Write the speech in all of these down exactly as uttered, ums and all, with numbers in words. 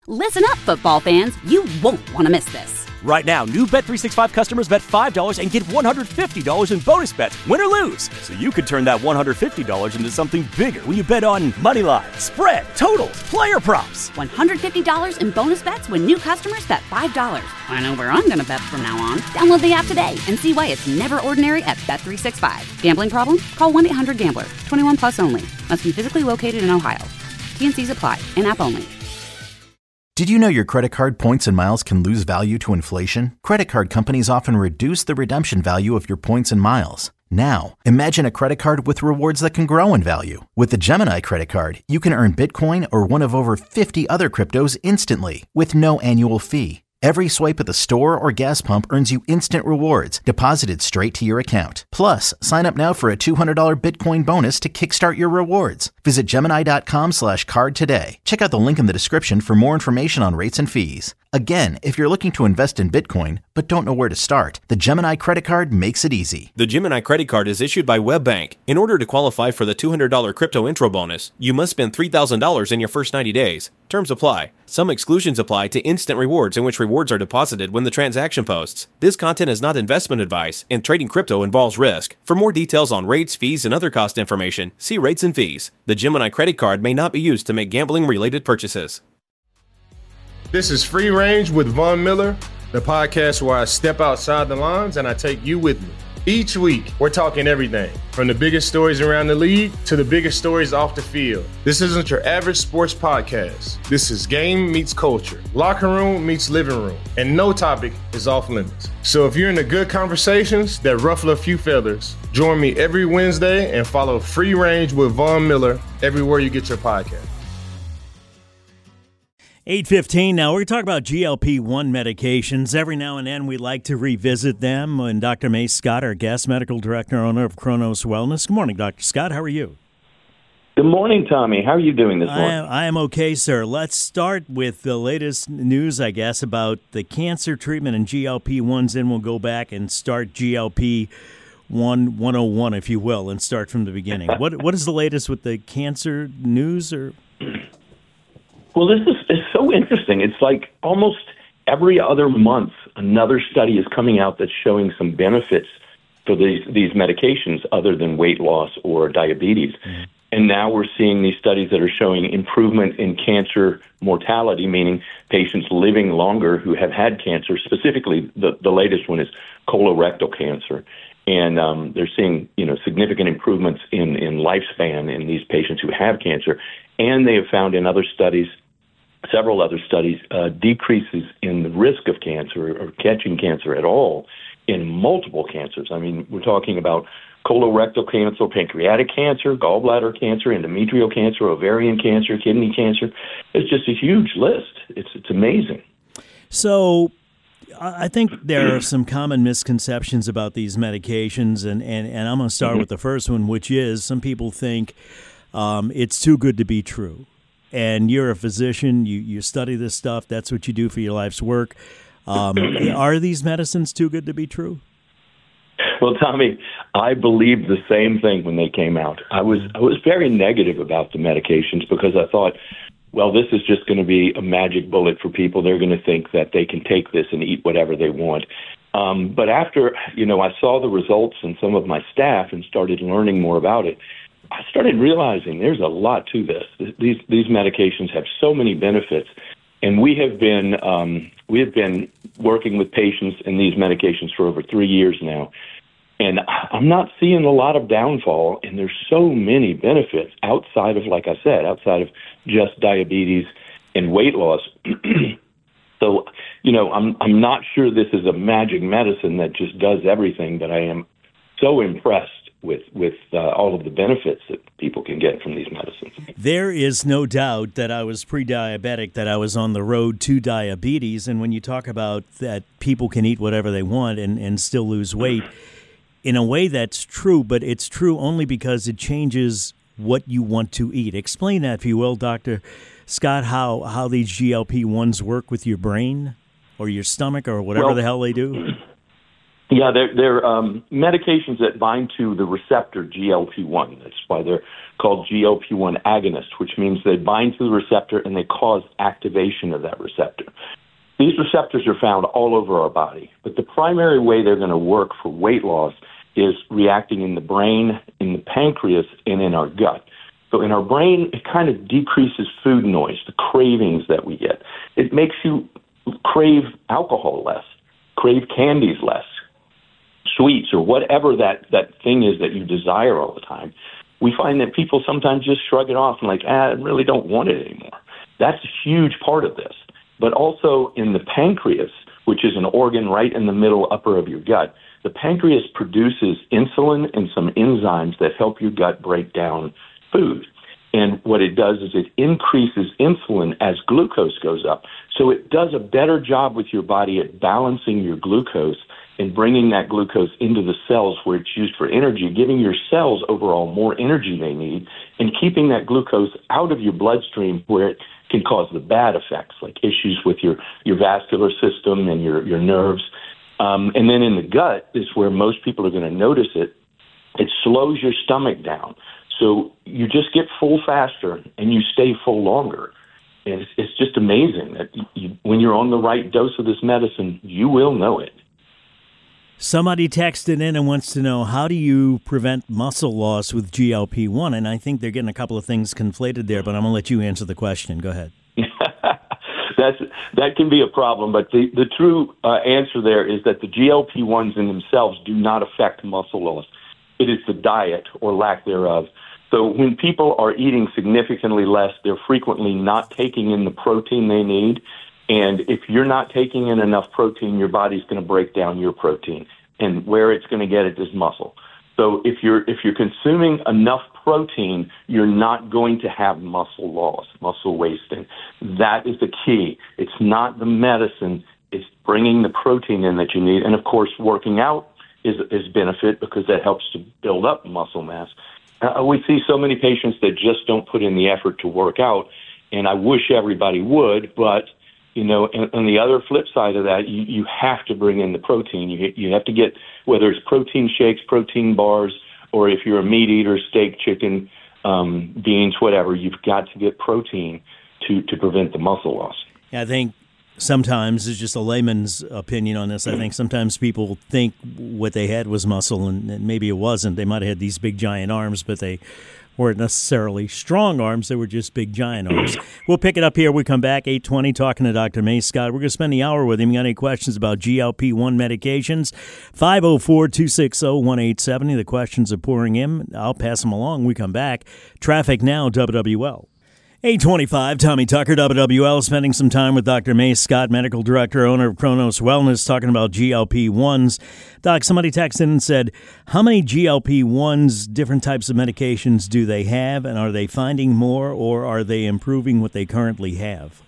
Listen up, football fans. You won't want to miss this. Right now, new Bet three sixty-five customers bet five dollars and get one hundred fifty dollars in bonus bets, win or lose. So you could turn that one hundred fifty dollars into something bigger when you bet on money line, spread, totals, player props. one hundred fifty dollars in bonus bets when new customers bet five dollars. I know where I'm going to bet from now on. Download the app today and see why it's never ordinary at Bet three sixty-five. Gambling problem? Call one eight hundred gambler. twenty-one plus only. Must be physically located in Ohio. T N Cs apply. In-app only. Did you know your credit card points and miles can lose value to inflation? Credit card companies often reduce the redemption value of your points and miles. Now, imagine a credit card with rewards that can grow in value. With the Gemini Credit Card, you can earn Bitcoin or one of over fifty other cryptos instantly with no annual fee. Every swipe at the store or gas pump earns you instant rewards deposited straight to your account. Plus, sign up now for a two hundred dollars Bitcoin bonus to kickstart your rewards. Visit Gemini.com slash card today. Check out the link in the description for more information on rates and fees. Again, if you're looking to invest in Bitcoin but don't know where to start, the Gemini Credit Card makes it easy. The Gemini Credit Card is issued by WebBank. In order to qualify for the two hundred dollars crypto intro bonus, you must spend three thousand dollars in your first ninety days. Terms apply. Some exclusions apply to instant rewards, in which rewards are deposited when the transaction posts. This content is not investment advice, and trading crypto involves risk. For more details on rates, fees, and other cost information, see rates and fees. The Gemini Credit Card may not be used to make gambling-related purchases. This is Free Range with Von Miller, the podcast where I step outside the lines and I take you with me. Each week, we're talking everything from the biggest stories around the league to the biggest stories off the field. This isn't your average sports podcast. This is game meets culture, locker room meets living room, and no topic is off limits. So if you're into good conversations that ruffle a few feathers, join me every Wednesday and follow Free Range with Von Miller everywhere you get your podcast. eight fifteen now. We're going to talk about G L P one medications. Every now and then we like to revisit them. And Doctor Mace Scott, our guest medical director, owner of Kronos Wellness. Good morning, Doctor Scott. How are you? Good morning, Tommy. How are you doing this morning? I am, I am okay, sir. Let's start with the latest news, I guess, about the cancer treatment and G L P ones. Then we'll go back and start G L P one one oh one, if you will, and start from the beginning. what What is the latest with the cancer news? Or Well, this is it's so interesting. It's like almost every other month, another study is coming out that's showing some benefits for these these medications other than weight loss or diabetes. Mm-hmm. And now we're seeing these studies that are showing improvement in cancer mortality, meaning patients living longer who have had cancer. Specifically, the, the latest one is colorectal cancer. And um, they're seeing, you know, significant improvements in, in lifespan in these patients who have cancer. And they have found in other studies, several other studies, uh, decreases in the risk of cancer or catching cancer at all in multiple cancers. I mean, we're talking about colorectal cancer, pancreatic cancer, gallbladder cancer, endometrial cancer, ovarian cancer, kidney cancer. It's just a huge list. It's it's amazing. So I think there are some common misconceptions about these medications, and, and, and I'm going to start mm-hmm. with the first one, which is some people think um, it's too good to be true. And you're a physician, you, you study this stuff, that's what you do for your life's work. Um, are these medicines too good to be true? Well, Tommy, I believed the same thing when they came out. I was I was very negative about the medications because I thought, well, this is just going to be a magic bullet for people. They're going to think that they can take this and eat whatever they want. Um, but after, you know, I saw the results in some of my staff and started learning more about it, I started realizing there's a lot to this. These these medications have so many benefits, and we have been um, we have been working with patients in these medications for over three years now. And I'm not seeing a lot of downfall, and there's so many benefits outside of, like I said, outside of just diabetes and weight loss. So, you know, I'm I'm not sure this is a magic medicine that just does everything, but I am so impressed with with uh, all of the benefits that people can get from these medicines. There is no doubt that I was pre-diabetic, that I was on the road to diabetes, and when you talk about that people can eat whatever they want and, and still lose weight, in a way that's true, but it's true only because it changes what you want to eat. Explain that, if you will, Doctor Scott, how, how these G L P ones work with your brain or your stomach or whatever well, the hell they do. Yeah, they're, they're um, medications that bind to the receptor G L P one. That's why they're called G L P one agonists, which means they bind to the receptor and they cause activation of that receptor. These receptors are found all over our body, but the primary way they're going to work for weight loss is reacting in the brain, in the pancreas, and in our gut. So in our brain, it kind of decreases food noise, the cravings that we get. It makes you crave alcohol less, crave candies less, sweets, or whatever that, that thing is that you desire all the time. We find that people sometimes just shrug it off and like, ah, I really don't want it anymore. That's a huge part of this. But also in the pancreas, which is an organ right in the middle upper of your gut, the pancreas produces insulin and some enzymes that help your gut break down food. And what it does is it increases insulin as glucose goes up. So it does a better job with your body at balancing your glucose and bringing that glucose into the cells where it's used for energy, giving your cells overall more energy they need, and keeping that glucose out of your bloodstream where it can cause the bad effects, like issues with your, your vascular system and your, your nerves. Um, and then in the gut is where most people are going to notice it. It slows your stomach down. So you just get full faster and you stay full longer. And it's, it's just amazing that you, when you're on the right dose of this medicine, you will know it. Somebody texted in and wants to know, how do you prevent muscle loss with G L P one? And I think they're getting a couple of things conflated there, but I'm going to let you answer the question. Go ahead. That's, that can be a problem, but the, the true uh, answer there is that the G L P ones in themselves do not affect muscle loss. It is the diet or lack thereof. So when people are eating significantly less, they're frequently not taking in the protein they need. And if you're not taking in enough protein, your body's going to break down your protein. And where it's going to get it is muscle. So if you're if you're consuming enough protein, you're not going to have muscle loss, muscle wasting. That is the key. It's not the medicine. It's bringing the protein in that you need. And, of course, working out is is benefit because that helps to build up muscle mass. Uh, we see so many patients that just don't put in the effort to work out, and I wish everybody would, but, you know, and, on the other flip side of that, you, you have to bring in the protein. You, you have to get, whether it's protein shakes, protein bars, or if you're a meat eater, steak, chicken, um, beans, whatever, you've got to get protein to, to prevent the muscle loss. Yeah, I think sometimes, it's just a layman's opinion on this, I think sometimes people think what they had was muscle, and maybe it wasn't. They might have had these big, giant arms, but they weren't necessarily strong arms. They were just big, giant arms. We'll pick it up here. We come back, eight twenty, talking to Doctor Mayscott. We're going to spend the hour with him. You got any questions about G L P one medications? five oh four, two six oh, one eight seven oh. The questions are pouring in. I'll pass them along. We come back. Traffic now, W W L. eight twenty-five, Tommy Tucker, W W L, spending some time with Doctor Mayscott, medical director, owner of Kronos Wellness, talking about G L P ones. Doc, somebody texted in and said, how many G L P ones, different types of medications do they have, and are they finding more, or are they improving what they currently have?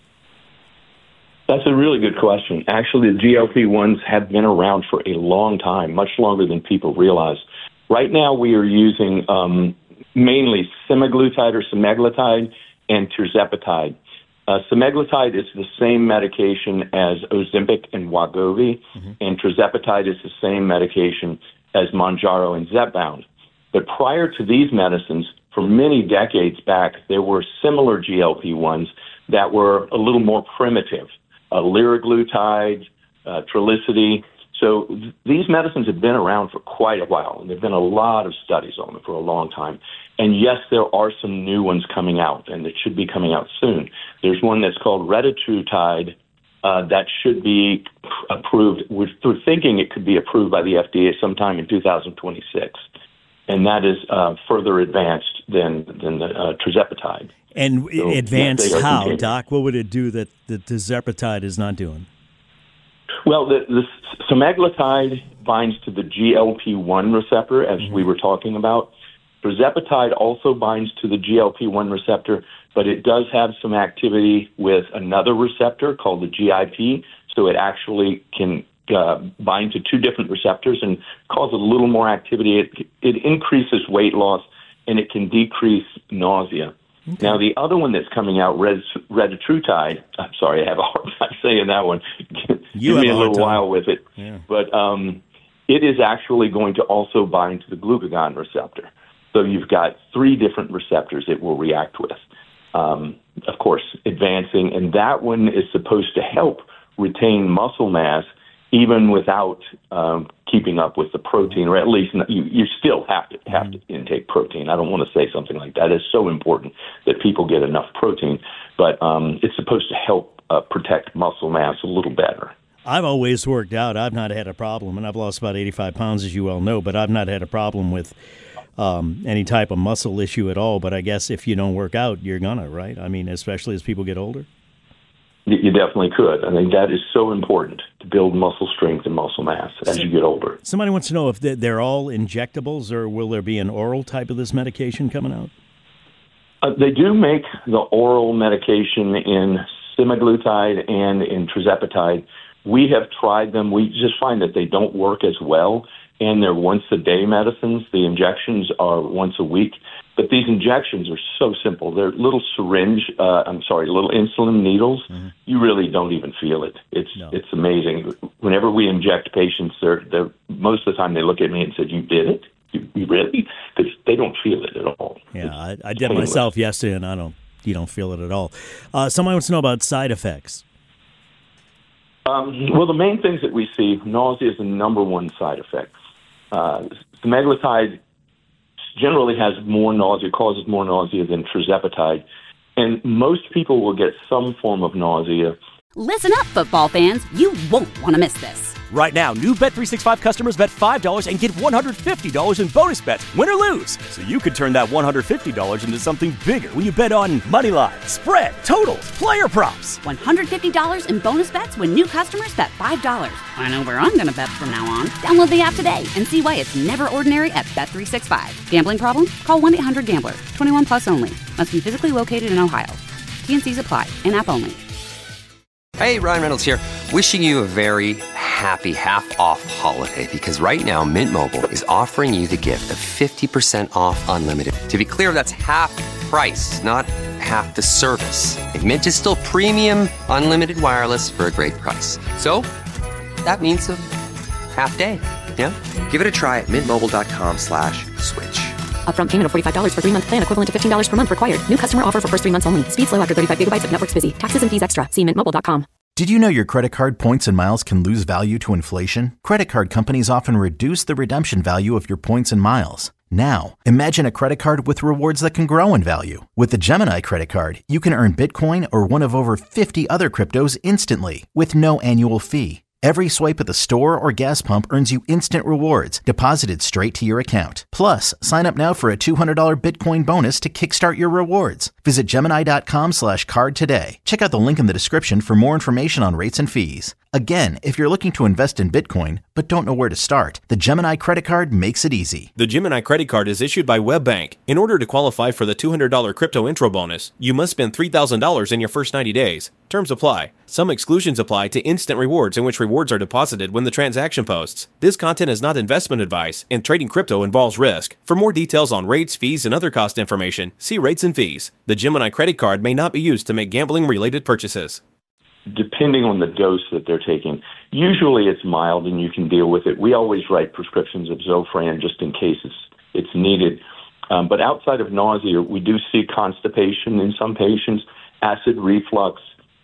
That's a really good question. Actually, the G L P ones have been around for a long time, much longer than people realize. Right now, we are using um, mainly semaglutide or semaglutide and tirzepatide. Uh, semaglutide is the same medication as Ozempic and Wegovy, mm-hmm. and tirzepatide is the same medication as Mounjaro and Zepbound. But prior to these medicines, for many decades back, there were similar G L P ones that were a little more primitive, uh, liraglutide, uh, Trulicity. So th- these medicines have been around for quite a while, and there have been a lot of studies on them for a long time. And yes, there are some new ones coming out, and it should be coming out soon. There's one that's called retatrutide uh, that should be approved. We're, we're thinking it could be approved by the F D A sometime in two thousand twenty-six, and that is uh, further advanced than than the uh, tirzepatide. And so, advanced yes, how, continuing. Doc? What would it do that the tirzepatide is not doing? Well, the, the semaglutide binds to the G L P one receptor, as mm-hmm. we were talking about. Tirzepatide also binds to the G L P one receptor, but it does have some activity with another receptor called the G I P, so it actually can uh, bind to two different receptors and cause a little more activity. It, it increases weight loss, and it can decrease nausea. Okay. Now, the other one that's coming out, red, retatrutide, I'm sorry, I have a hard time saying that one. Give you me a little time. while with it. Yeah. But um, it is actually going to also bind to the glucagon receptor. So you've got three different receptors it will react with, um, of course, advancing. And that one is supposed to help retain muscle mass even without um, keeping up with the protein, or at least you, you still have to have to intake protein. I don't want to say something like that. It's so important that people get enough protein, but um, it's supposed to help uh, protect muscle mass a little better. I've always worked out. I've not had a problem, and I've lost about eighty-five pounds, as you well know, but I've not had a problem with um, any type of muscle issue at all. But I guess if you don't work out, you're gonna, right? I mean, especially as people get older. You definitely could. I think that is so important to build muscle strength and muscle mass as you get older. Somebody wants to know if they're all injectables, or will there be an oral type of this medication coming out? Uh, they do make the oral medication in semaglutide and in tirzepatide. We have tried them. We just find that they don't work as well, and they're once-a-day medicines. The injections are once a week. But these injections are so simple. They're little syringe, uh, I'm sorry, little insulin needles. Mm-hmm. You really don't even feel it. It's no. It's amazing. Whenever we inject patients, they're, they're, most of the time they look at me and say, you did it? You, you really? Because they don't feel it at all. Yeah, I, I did painless. myself yesterday, and I don't. you don't feel it at all. Uh, someone wants to know about side effects. Um, well, the main things that we see, nausea is the number one side effect. Uh, semaglutide generally has more nausea, causes more nausea than tirzepatide, and most people will get some form of nausea. Listen up, football fans. You won't want to miss this. Right now, new Bet three sixty-five customers bet five dollars and get one hundred fifty dollars in bonus bets, win or lose. So you could turn that one hundred fifty dollars into something bigger when you bet on money line, spread, totals, player props. one hundred fifty dollars in bonus bets when new customers bet five dollars. I know where I'm going to bet from now on. Download the app today and see why it's never ordinary at Bet three sixty-five. Gambling problem? Call one eight hundred gambler. twenty-one plus only. Must be physically located in Ohio. T and C's apply. In-app only. Hey, Ryan Reynolds here. Wishing you a very happy half-off holiday, because right now Mint Mobile is offering you the gift of fifty percent off unlimited. To be clear, that's half price, not half the service. And Mint is still premium unlimited wireless for a great price. So that means a half day, yeah? Give it a try at mintmobile.com slash switch. Upfront payment of forty-five dollars for three-month plan, equivalent to fifteen dollars per month required. New customer offer for first three months only. Speed slow after thirty-five gigabytes if network's busy. Taxes and fees extra. See mint mobile dot com. Did you know your credit card points and miles can lose value to inflation? Credit card companies often reduce the redemption value of your points and miles. Now, imagine a credit card with rewards that can grow in value. With the Gemini credit card, you can earn Bitcoin or one of over fifty other cryptos instantly with no annual fee. Every swipe at the store or gas pump earns you instant rewards deposited straight to your account. Plus, sign up now for a two hundred dollars Bitcoin bonus to kickstart your rewards. Visit Gemini.com slash card today. Check out the link in the description for more information on rates and fees. Again, if you're looking to invest in Bitcoin but don't know where to start, the Gemini credit card makes it easy. The Gemini credit card is issued by WebBank. In order to qualify for the two hundred dollars crypto intro bonus, you must spend three thousand dollars in your first ninety days. Terms apply. Some exclusions apply to instant rewards, in which rewards are deposited when the transaction posts. This content is not investment advice, and trading crypto involves risk. For more details on rates, fees, and other cost information, see rates and fees. The Gemini credit card may not be used to make gambling-related purchases. Depending on the dose that they're taking, usually it's mild and you can deal with it. We always write prescriptions of Zofran just in case it's, it's needed. Um, but outside of nausea, we do see constipation in some patients, acid reflux.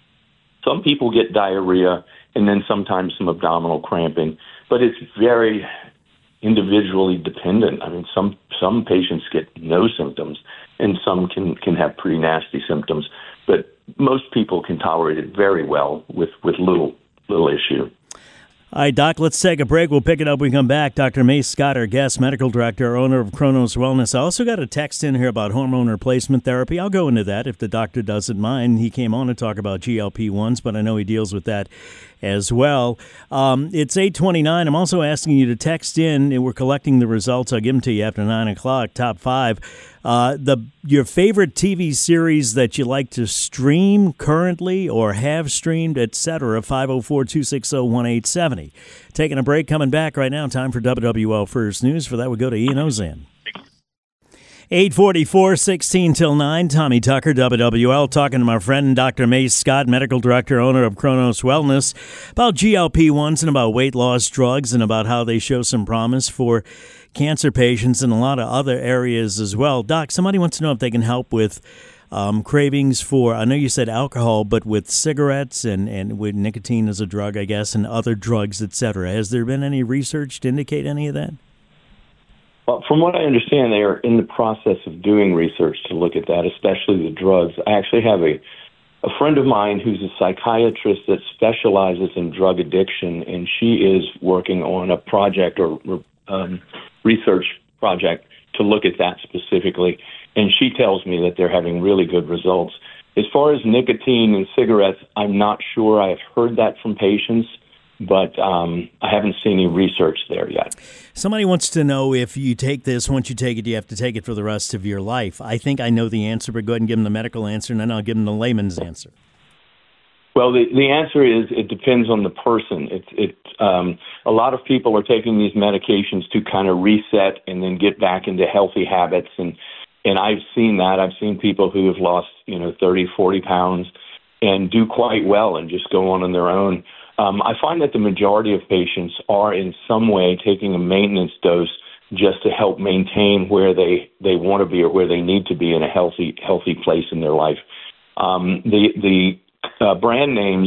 Some people get diarrhea, and then sometimes some abdominal cramping. But it's very individually dependent. I mean, some some patients get no symptoms, and some can, can have pretty nasty symptoms. But most people can tolerate it very well with, with little little issue. All right, Doc, let's take a break. We'll pick it up when we come back. Doctor Mace Scott, our guest medical director, owner of Kronos Wellness. I also got a text in here about hormone replacement therapy. I'll go into that if the doctor doesn't mind. He came on to talk about G L P ones, but I know he deals with that as well. Um, it's eight twenty-nine. I'm also asking you to text in, and we're collecting the results. I'll give them to you after nine o'clock, top five. Uh, the your favorite T V series that you like to stream currently or have streamed, et cetera, five oh four, two six zero, one eight seven zero. Taking a break, coming back right now. Time for W W L First News. For that, we go to Ian Ozan. eight forty-four, sixteen till nine. Tommy Tucker, W W L, talking to my friend Doctor Mace Scott, medical director, owner of Kronos Wellness, about G L P ones and about weight loss drugs and about how they show some promise for cancer patients and a lot of other areas as well. Doc, somebody wants to know if they can help with um, cravings for, I know you said alcohol, but with cigarettes and, and with nicotine as a drug, I guess, and other drugs, et cetera. Has there been any research to indicate any of that? Well, from what I understand, they are in the process of doing research to look at that, especially the drugs. I actually have a, a friend of mine who's a psychiatrist that specializes in drug addiction, and she is working on a project or um, research project to look at that specifically. And she tells me that they're having really good results. As far as nicotine and cigarettes, I'm not sure. I have heard that from patients, but um, I haven't seen any research there yet. Somebody wants to know if you take this, once you take it, you have to take it for the rest of your life. I think I know the answer, but go ahead and give them the medical answer, and then I'll give them the layman's answer. Well, the, the answer is it depends on the person. It, it, um, a lot of people are taking these medications to kind of reset and then get back into healthy habits, and and I've seen that. I've seen people who have lost, you know, thirty, forty pounds and do quite well and just go on on their own. Um, I find that the majority of patients are in some way taking a maintenance dose just to help maintain where they, they want to be or where they need to be in a healthy healthy place in their life. Um, the the uh, brand names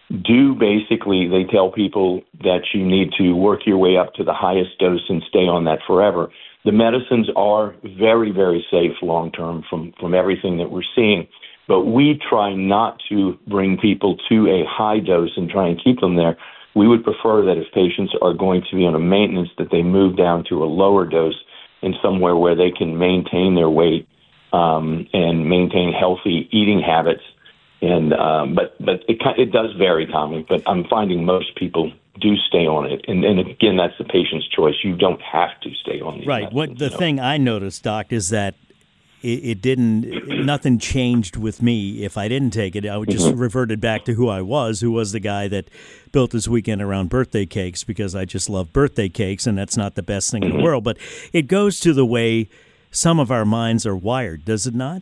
do basically, they tell people that you need to work your way up to the highest dose and stay on that forever. The medicines are very, very safe long-term from, from everything that we're seeing. But we try not to bring people to a high dose and try and keep them there. We would prefer that if patients are going to be on a maintenance, that they move down to a lower dose and somewhere where they can maintain their weight um, and maintain healthy eating habits. And um, but but it it does vary, Tommy. But I'm finding most people do stay on it, and, and again, that's the patient's choice. You don't have to stay on these. Right. What the so. thing I noticed, Doc, is that it, it didn't. Nothing changed with me if I didn't take it. I would just mm-hmm. reverted back to who I was, who was the guy that built his weekend around birthday cakes because I just love birthday cakes, and that's not the best thing mm-hmm. in the world. But it goes to the way some of our minds are wired, does it not?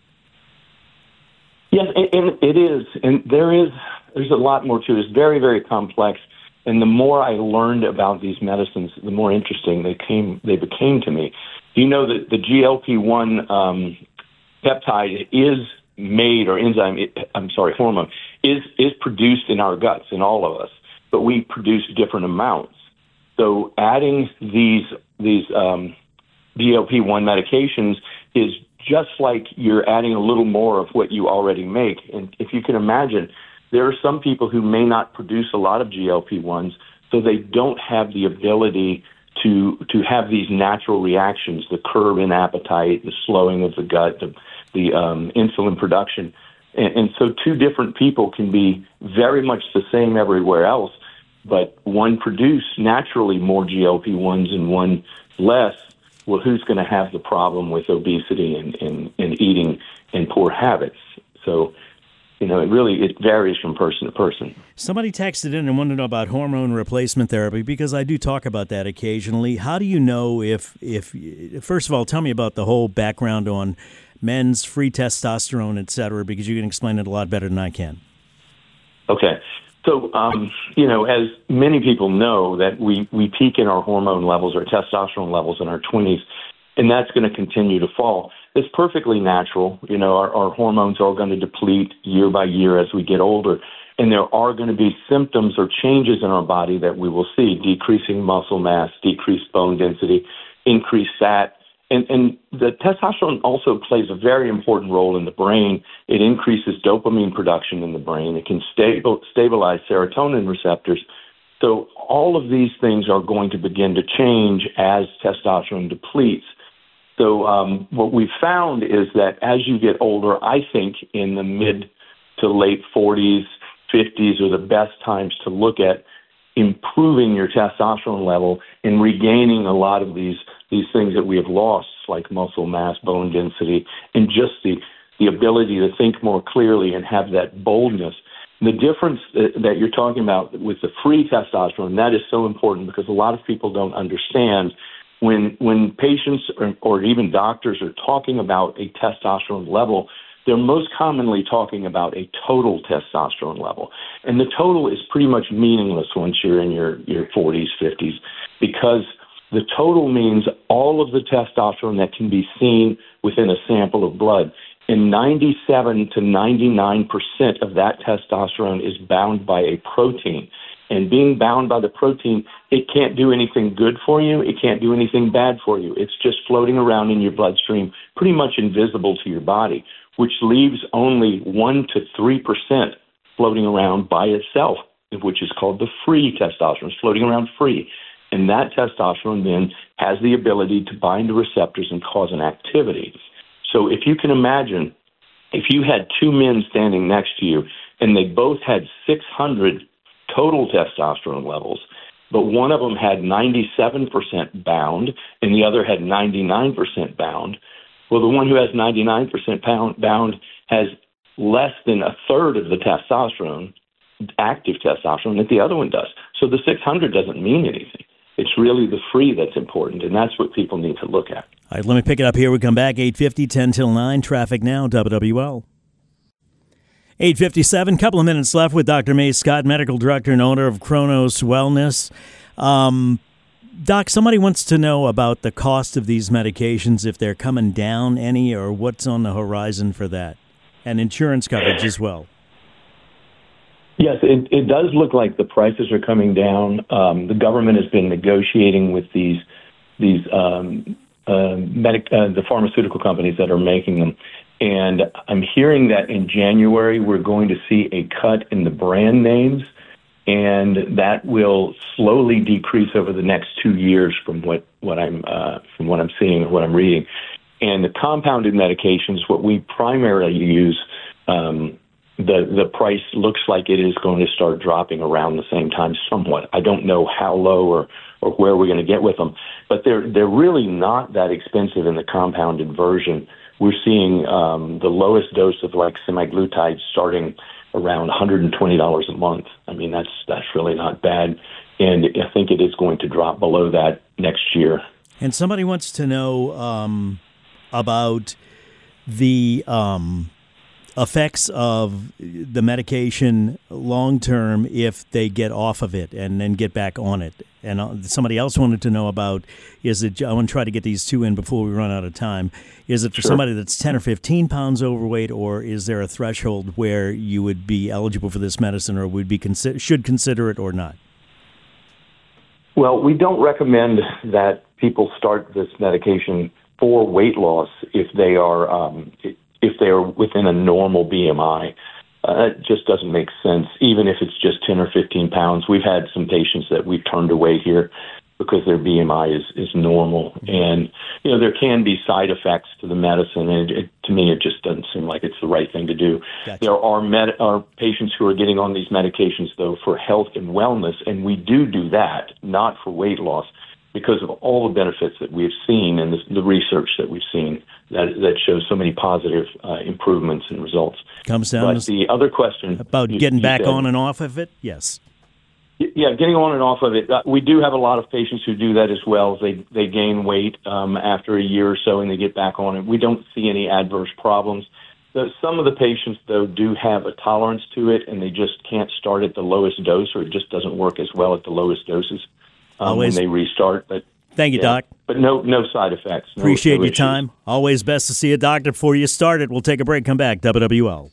Yes, and it is, and there is. There's a lot more to it. It's very, very complex. And the more I learned about these medicines, the more interesting they came. They became to me. You know that the G L P one um, peptide is made, or enzyme. I'm sorry, hormone is is produced in our guts, in all of us, but we produce different amounts. So adding these these um, G L P one medications is just like you're adding a little more of what you already make. And if you can imagine, there are some people who may not produce a lot of G L P ones, so they don't have the ability to to have these natural reactions, the curb in appetite, the slowing of the gut, the, the um, insulin production. And, and so two different people can be very much the same everywhere else, but one produce naturally more G L P ones and one less. Well, who's going to have the problem with obesity and, and, and eating and poor habits? So, you know, it really, it varies from person to person. Somebody texted in and wanted to know about hormone replacement therapy, because I do talk about that occasionally. How do you know if, if first of all, tell me about the whole background on men's free testosterone, et cetera, because you can explain it a lot better than I can. Okay. So, um, you know, as many people know, that we, we peak in our hormone levels, our testosterone levels in our twenties, and that's going to continue to fall. It's perfectly natural. You know, our, our hormones are going to deplete year by year as we get older, and there are going to be symptoms or changes in our body that we will see: decreasing muscle mass, decreased bone density, increased fat. And, and the testosterone also plays a very important role in the brain. It increases dopamine production in the brain. It can stable, stabilize serotonin receptors. So all of these things are going to begin to change as testosterone depletes. So um, what we've found is that as you get older, I think in the mid to late forties, fifties are the best times to look at improving your testosterone level and regaining a lot of these these things that we have lost, like muscle mass, bone density, and just the, the ability to think more clearly and have that boldness. The difference that, that you're talking about with the free testosterone, that is so important, because a lot of people don't understand when when patients or, or even doctors are talking about a testosterone level, they're most commonly talking about a total testosterone level. And the total is pretty much meaningless once you're in your, your forties, fifties, because the total means all of the testosterone that can be seen within a sample of blood. And ninety-seven to ninety-nine percent of that testosterone is bound by a protein. And being bound by the protein, it can't do anything good for you. It can't do anything bad for you. It's just floating around in your bloodstream, pretty much invisible to your body, which leaves only one to three percent floating around by itself, which is called the free testosterone. It's floating around free. And that testosterone then has the ability to bind to receptors and cause an activity. So if you can imagine, if you had two men standing next to you and they both had six hundred total testosterone levels, but one of them had ninety-seven percent bound and the other had ninety-nine percent bound, well, the one who has ninety-nine percent bound has less than a third of the testosterone, active testosterone, that the other one does. So the six hundred doesn't mean anything. It's really the free that's important, and that's what people need to look at. All right, let me pick it up here. We come back, eight fifty, ten till nine. Traffic now, W W L. eight fifty-seven, couple of minutes left with Doctor May Scott, medical director and owner of Kronos Wellness. Um, Doc, somebody wants to know about the cost of these medications, if they're coming down any, or what's on the horizon for that, and insurance coverage as well. Yes, it, it does look like the prices are coming down. Um, the government has been negotiating with these these um, uh, medic, uh, the pharmaceutical companies that are making them. And I'm hearing that in January we're going to see a cut in the brand names, and that will slowly decrease over the next two years from what, what I'm uh, from what I'm seeing or what I'm reading. And the compounded medications, what we primarily use, um, the the price looks like it is going to start dropping around the same time somewhat. I don't know how low or, or where we're going to get with them, but they're they're really not that expensive in the compounded version. We're seeing um, the lowest dose of like semaglutide starting around one hundred twenty dollars a month. I mean, that's that's really not bad, and I think it is going to drop below that next year. And somebody wants to know um, about the um, effects of the medication long term if they get off of it and then get back on it. And somebody else wanted to know about, is it, I want to try to get these two in before we run out of time, is it for Sure. somebody that's ten or fifteen pounds overweight, or is there a threshold where you would be eligible for this medicine, or would be consider, should consider it or not? Well, we don't recommend that people start this medication for weight loss if they are um, if they are within a normal B M I. Uh, it just doesn't make sense, even if it's just ten or fifteen pounds. We've had some patients that we've turned away here because their B M I is, is normal. And, you know, there can be side effects to the medicine, and it, to me it just doesn't seem like it's the right thing to do. Gotcha. There are, med- are patients who are getting on these medications, though, for health and wellness, and we do do that, not for weight loss, because of all the benefits that we've seen and the, the research that we've seen that that shows so many positive uh, improvements and results. Comes down but to the other question about you, getting you back said, on and off of it? Yes. Yeah, getting on and off of it. Uh, we do have a lot of patients who do that as well. They they gain weight um, after a year or so and they get back on it. We don't see any adverse problems. The, some of the patients, though, do have a tolerance to it, and they just can't start at the lowest dose, or it just doesn't work as well at the lowest doses um, Always. when they restart. But Thank you, yeah, Doc. But no no side effects. No, Appreciate no your issues. time. Always best to see a doctor before you start it. We'll take a break. Come back. W W L.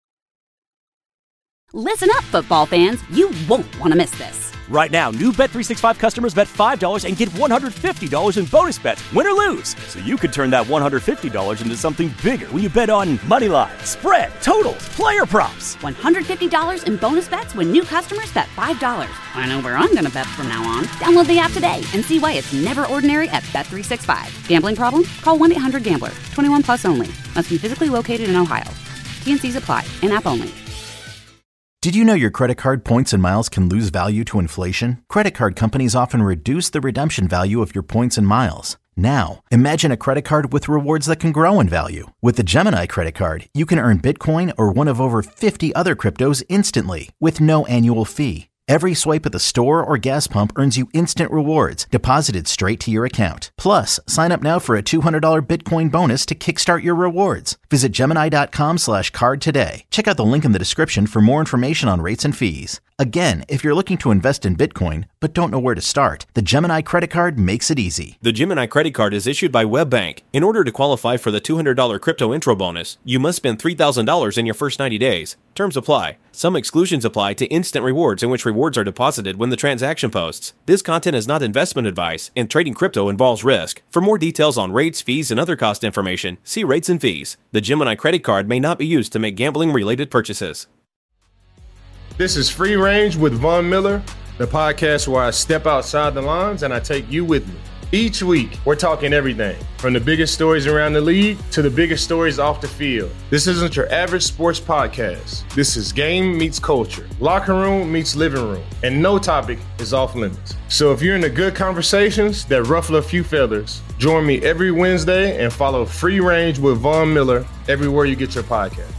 Listen up, football fans. You won't want to miss this. Right now, new Bet three sixty-five customers bet five dollars and get one hundred fifty dollars in bonus bets, win or lose. So you could turn that one hundred fifty dollars into something bigger when you bet on money line, spread, totals, player props. one hundred fifty dollars in bonus bets when new customers bet five dollars. I know where I'm going to bet from now on. Download the app today and see why it's never ordinary at Bet three sixty-five. Gambling problem? Call one eight hundred gambler. twenty-one plus only. Must be physically located in Ohio. T N Cs apply. In-app only. Did you know your credit card points and miles can lose value to inflation? Credit card companies often reduce the redemption value of your points and miles. Now, imagine a credit card with rewards that can grow in value. With the Gemini credit card, you can earn Bitcoin or one of over fifty other cryptos instantly with no annual fee. Every swipe at the store or gas pump earns you instant rewards deposited straight to your account. Plus, sign up now for a two hundred dollars Bitcoin bonus to kickstart your rewards. Visit Gemini.com slash card today. Check out the link in the description for more information on rates and fees. Again, if you're looking to invest in Bitcoin but don't know where to start, the Gemini credit card makes it easy. The Gemini credit card is issued by WebBank. In order to qualify for the two hundred dollars crypto intro bonus, you must spend three thousand dollars in your first ninety days. Terms apply. Some exclusions apply to instant rewards, in which rewards are deposited when the transaction posts. This content is not investment advice, and trading crypto involves risk. For more details on rates, fees, and other cost information, see rates and fees. The Gemini credit card may not be used to make gambling-related purchases. This is Free Range with Von Miller, the podcast where I step outside the lines and I take you with me. Each week, we're talking everything from the biggest stories around the league to the biggest stories off the field. This isn't your average sports podcast. This is game meets culture, locker room meets living room, and no topic is off limits. So if you're into good conversations that ruffle a few feathers, join me every Wednesday and follow Free Range with Von Miller everywhere you get your podcast.